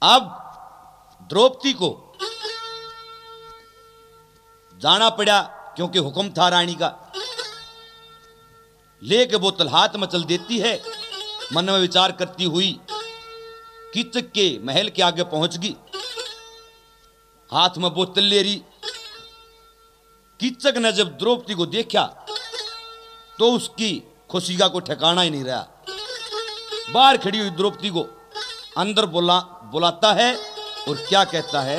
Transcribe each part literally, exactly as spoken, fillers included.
अब द्रौपदी को जाना पड़ा क्योंकि हुक्म था रानी का। लेके बोतल हाथ में चल देती है, मन में विचार करती हुई कीचक के महल के आगे पहुंच गई। हाथ में बोतल ले रही। कीचक ने जब द्रौपदी को देखा तो उसकी खुशिया को ठिकाना ही नहीं रहा। बाहर खड़ी हुई द्रौपदी को अंदर बुला बुलाता है और क्या कहता है,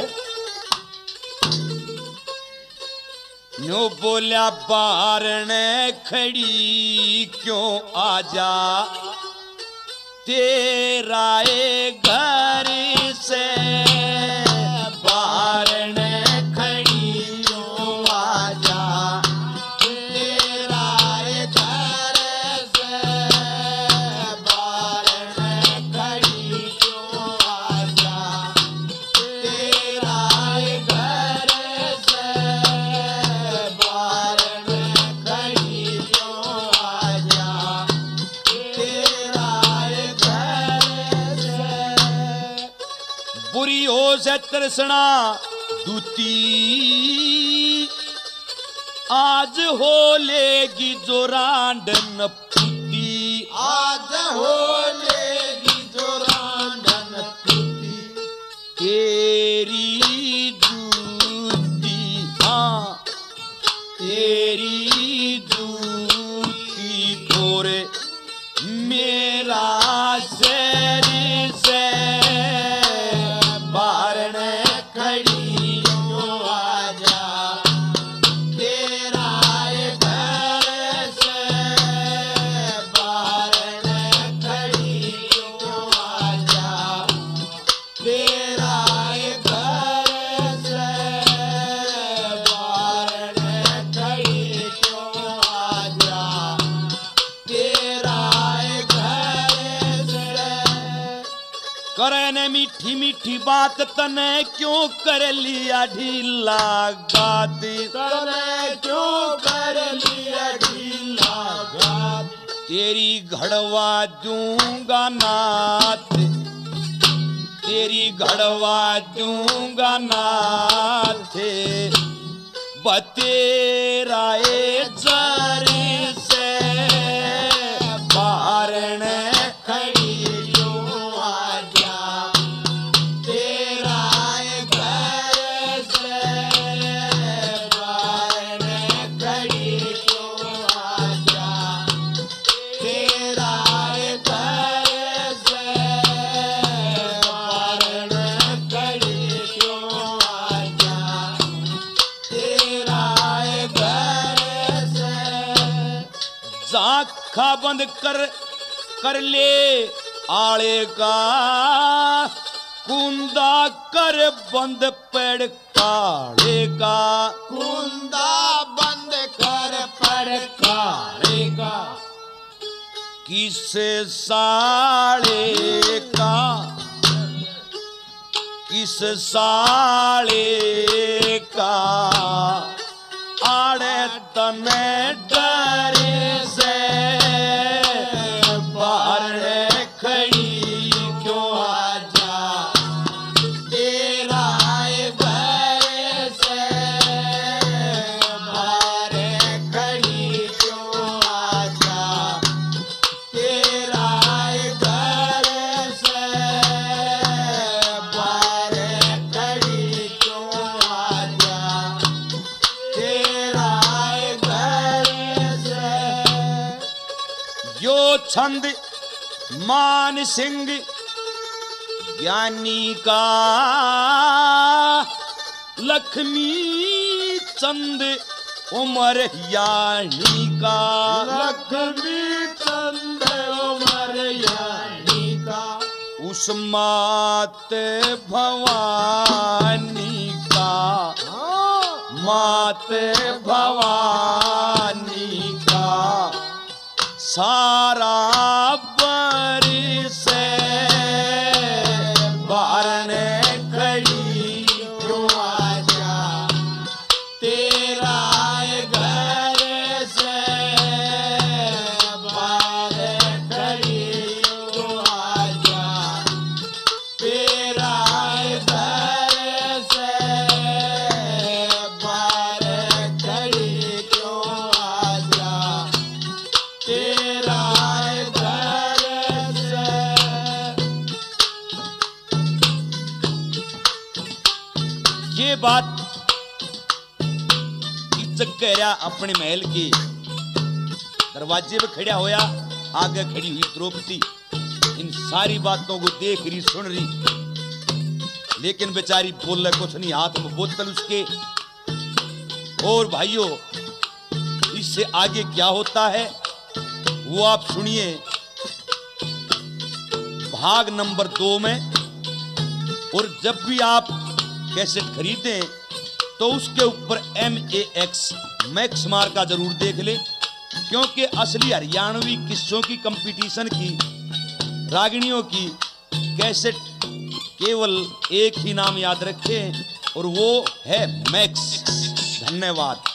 न्यो बोल्या बाहर ने खड़ी क्यों आजा, तेरा ए घर से बाहर ने खड़ी क्यों आजा, तेरा ए घर से बाहर ने खड़ी क्यों आजा, तेरा ए घर से बाहर ने खड़ी क्यों आजा, तेरा ए घर से। बुरी हो से तृष्णा दूती, आज हो लेगी जो रांडन पूती, आज हो लेगी जो रांडन पूती, तेरी जूती, हाँ तेरी जूती तोरे मेरा शहर से बाहर ने खड़ी क्यों आजा, तेरा ए घर से बाहर ने खड़ी क्यों आजा, तेरा ए घर से बाहर ने खड़ी क्यों आजा, तेरा ए घर से। करे ने मीठी मीठी बात तने क्यों कर लिया ढीला गाती, तने क्यों कर लिया ढीला गाती, तेरी घड़वा दूंगा नाथ, तेरी घड़वा दूंगा नाथ, बतेरा ए जरी से बाहर ने खड़ी क्यों आजा, तेरा ए घर से बाहर ने खड़ी क्यों आजा, तेरा ए घर से बाहर ने खड़ी क्यों आजा, तेरा ए घर से। आँखा बंद कर कर ले आले का, कुंदा कर बंद पेड़ काले का, कुंदा बंद कर पेड़ काले का, किस साले का, किस साले का, आड़े तने डरे से बाहर ने खड़ी क्यों आजा, तेरा ए घर से बाहर खड़ी क्यों आजा, तेरा ए घर से बाहर खड़ी क्यों आजा, तेरा ए घर से। यो छंद मान सिंह ज्ञानी का, लक्ष्मी चंद उमर यानी का, लक्ष्मी चंद उमर यानी का, उस मात भवानी का, मात भवानी का, सारा बरिस बाहर ने खड़ी क्यों आजा, तेरा ए घर से बाहर खड़ी क्यों आजा, तेरा ये बात इज्जत कह रहा अपने महल के दरवाजे पे खड़ा होया, आगे खड़ी हुई द्रौपदी इन सारी बातों को देख रही सुन रही, लेकिन बेचारी बोल रहे कुछ नहीं, हाथ में बोतल उसके। और भाइयों इससे आगे क्या होता है वो आप सुनिए भाग नंबर दो में। और जब भी आप कैसेट खरीदें तो उसके ऊपर एम ए एक्स मैक्स मार का जरूर देख ले, क्योंकि असली हरियाणवी किस्सों की कंपटीशन की रागिणियों की कैसेट केवल एक ही नाम याद रखें और वो है मैक्स। धन्यवाद।